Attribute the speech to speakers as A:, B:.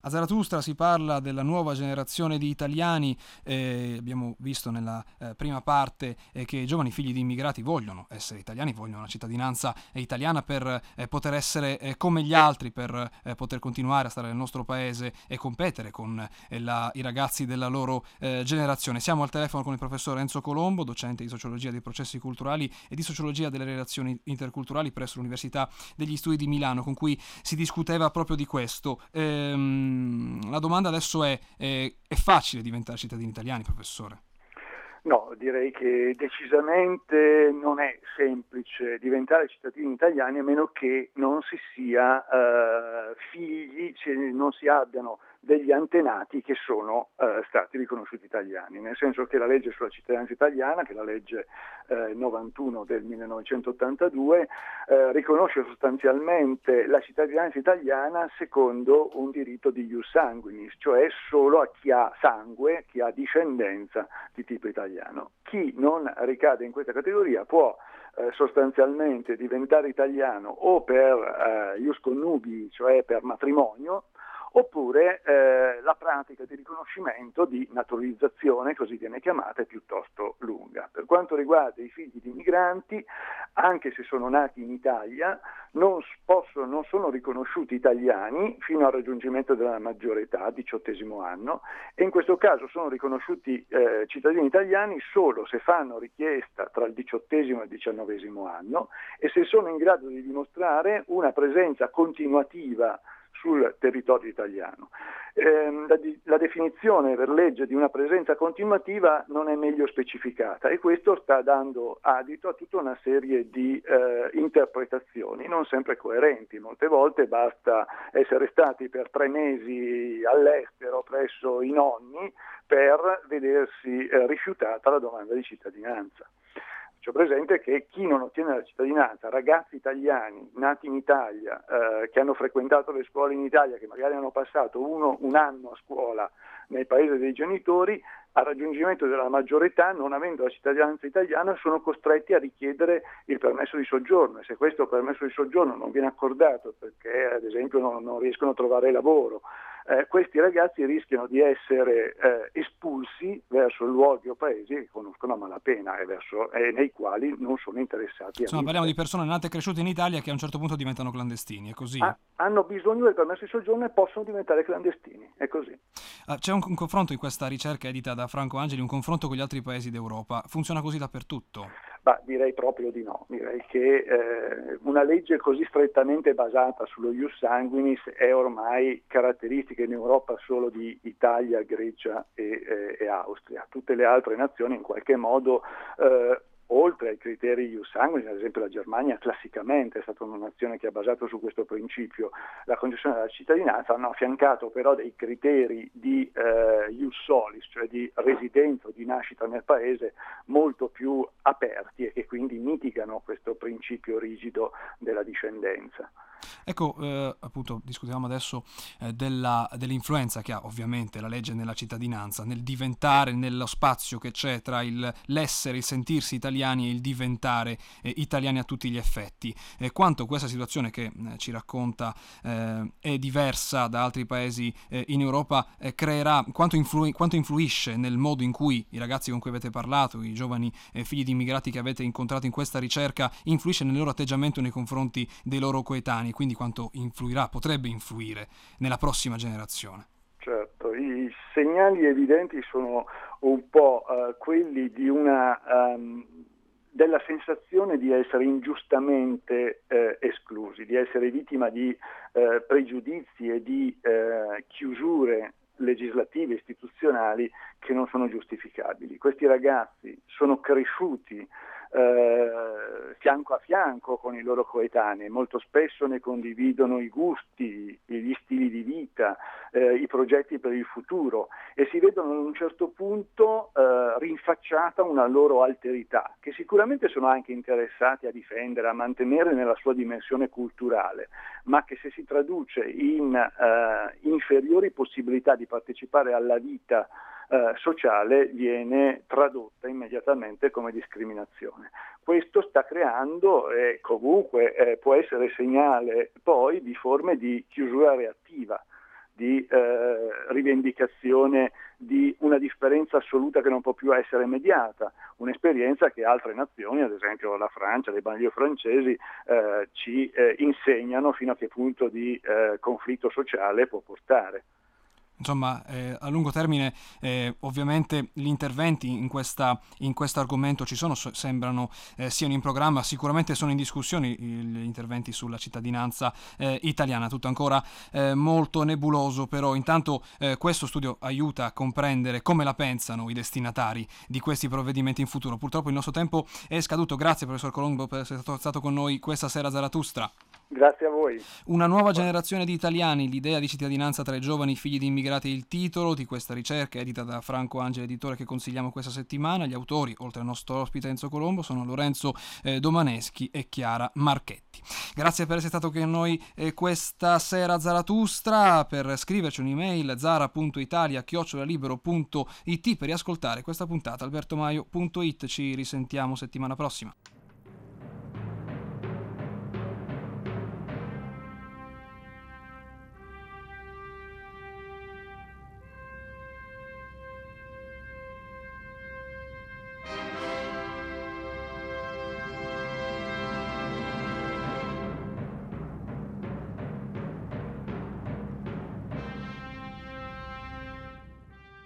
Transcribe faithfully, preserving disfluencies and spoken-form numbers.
A: A Zarathustra si parla della nuova generazione di italiani, eh, abbiamo visto nella eh, prima parte eh, che i giovani figli di immigrati vogliono essere italiani, vogliono una cittadinanza italiana per eh, poter essere eh, come gli altri, per eh, poter continuare a stare nel nostro paese e competere con eh, la, i ragazzi della loro eh, generazione. Siamo al telefono con il professor Enzo Colombo, docente di sociologia dei processi culturali e di sociologia delle relazioni interculturali presso l'Università degli Studi di Milano, con cui si discuteva proprio di questo. Ehm, La domanda adesso è, è, è facile diventare cittadini italiani, professore?
B: No, direi che decisamente non è semplice diventare cittadini italiani a meno che non si sia eh, figli, cioè non si abbiano degli antenati che sono eh, stati riconosciuti italiani, nel senso che la legge sulla cittadinanza italiana, che è la legge eh, novantuno del millenovecentottantadue, eh, riconosce sostanzialmente la cittadinanza italiana secondo un diritto di ius sanguinis, cioè solo a chi ha sangue, chi ha discendenza di tipo italiano. Chi non ricade in questa categoria può eh, sostanzialmente diventare italiano o per eh, ius connubii, cioè per matrimonio, oppure eh, la pratica di riconoscimento di naturalizzazione, così viene chiamata, è piuttosto lunga. Per quanto riguarda i figli di migranti, anche se sono nati in Italia, non, possono, non sono riconosciuti italiani fino al raggiungimento della maggiore età, diciottesimo anno, e in questo caso sono riconosciuti eh, cittadini italiani solo se fanno richiesta tra il diciottesimo e il diciannovesimo anno e se sono in grado di dimostrare una presenza continuativa sul territorio italiano. Eh, la, la definizione per legge di una presenza continuativa non è meglio specificata e questo sta dando adito a tutta una serie di eh, interpretazioni non sempre coerenti. Molte volte basta essere stati per tre mesi all'estero presso i nonni per vedersi eh, rifiutata la domanda di cittadinanza. Faccio presente che chi non ottiene la cittadinanza, ragazzi italiani nati in Italia, eh, che hanno frequentato le scuole in Italia, che magari hanno passato uno, un anno a scuola nel paese dei genitori, al raggiungimento della maggiore età, non avendo la cittadinanza italiana, sono costretti a richiedere il permesso di soggiorno e se questo permesso di soggiorno non viene accordato perché ad esempio non, non riescono a trovare lavoro, eh, questi ragazzi rischiano di essere eh, espulsi verso luoghi o paesi che conoscono a malapena e, verso, e nei quali non sono interessati a
A: Insomma,
B: vivere.
A: parliamo di persone nate e cresciute in Italia che a un certo punto diventano clandestini, è così?
B: Ah, hanno bisogno del permesso di soggiorno e possono diventare clandestini, è così.
A: Uh, c'è un, un confronto in questa ricerca edita da Franco Angeli, un confronto con gli altri paesi d'Europa. Funziona così dappertutto?
B: Bah, direi proprio di no, direi che eh, una legge così strettamente basata sullo ius sanguinis è ormai caratteristica in Europa solo di Italia, Grecia e, eh, e Austria. Tutte le altre nazioni in qualche modo eh, oltre ai criteri ius sanguinis, ad esempio la Germania classicamente è stata una nazione che ha basato su questo principio la concessione della cittadinanza, hanno affiancato però dei criteri di eh, ius solis, cioè di residenza o di nascita nel paese molto più aperti e che quindi mitigano questo principio rigido della discendenza.
A: Ecco, eh, appunto, discutiamo adesso eh, della, dell'influenza che ha ovviamente la legge nella cittadinanza, nel diventare, nello spazio che c'è tra il, l'essere, il sentirsi italiani e il diventare eh, italiani a tutti gli effetti. Eh, quanto questa situazione che eh, ci racconta eh, è diversa da altri paesi eh, in Europa, eh, creerà, quanto, influ- quanto influisce nel modo in cui i ragazzi con cui avete parlato, i giovani eh, figli di immigrati che avete incontrato in questa ricerca, influisce nel loro atteggiamento nei confronti dei loro coetanei, quindi quanto influirà, potrebbe influire nella prossima generazione.
B: Certo, i segnali evidenti sono un po' uh, quelli di una um, della sensazione di essere ingiustamente eh, esclusi, di essere vittima di eh, pregiudizi e di eh, chiusure legislative e istituzionali che non sono giustificabili. Questi ragazzi sono cresciuti eh, fianco a fianco con i loro coetanei, molto spesso ne condividono i gusti, gli stili di vita, eh, i progetti per il futuro e si vedono ad un certo punto eh, rinfacciata una loro alterità, che sicuramente sono anche interessati a difendere, a mantenere nella sua dimensione culturale, ma che se si traduce in eh, inferiori possibilità di partecipare alla vita eh, sociale viene tradotta immediatamente come discriminazione. Questo sta creando e comunque eh, può essere segnale poi di forme di chiusura reattiva, di eh, rivendicazione di una differenza assoluta che non può più essere mediata, un'esperienza che altre nazioni, ad esempio la Francia, le banlieue francesi, eh, ci eh, insegnano fino a che punto di eh, conflitto sociale può portare.
A: Insomma, eh, a lungo termine eh, ovviamente gli interventi in questa in questo argomento ci sono, so, sembrano eh, siano in programma, sicuramente sono in discussione gli interventi sulla cittadinanza eh, italiana, tutto ancora eh, molto nebuloso, però intanto eh, questo studio aiuta a comprendere come la pensano i destinatari di questi provvedimenti in futuro. Purtroppo il nostro tempo è scaduto, grazie professor Colombo per essere stato con noi questa sera a Zarathustra.
B: Grazie a voi.
A: Una nuova generazione di italiani, l'idea di cittadinanza tra i giovani figli di immigrati è il titolo di questa ricerca edita da Franco Angeli, editore, che consigliamo questa settimana. Gli autori, oltre al nostro ospite Enzo Colombo, sono Lorenzo eh, Domaneschi e Chiara Marchetti. Grazie per essere stato con noi eh, questa sera a Zarathustra. Per scriverci un'email zara punto italia chiocciola libero punto it per riascoltare questa puntata albertomaio punto it. Ci risentiamo settimana prossima.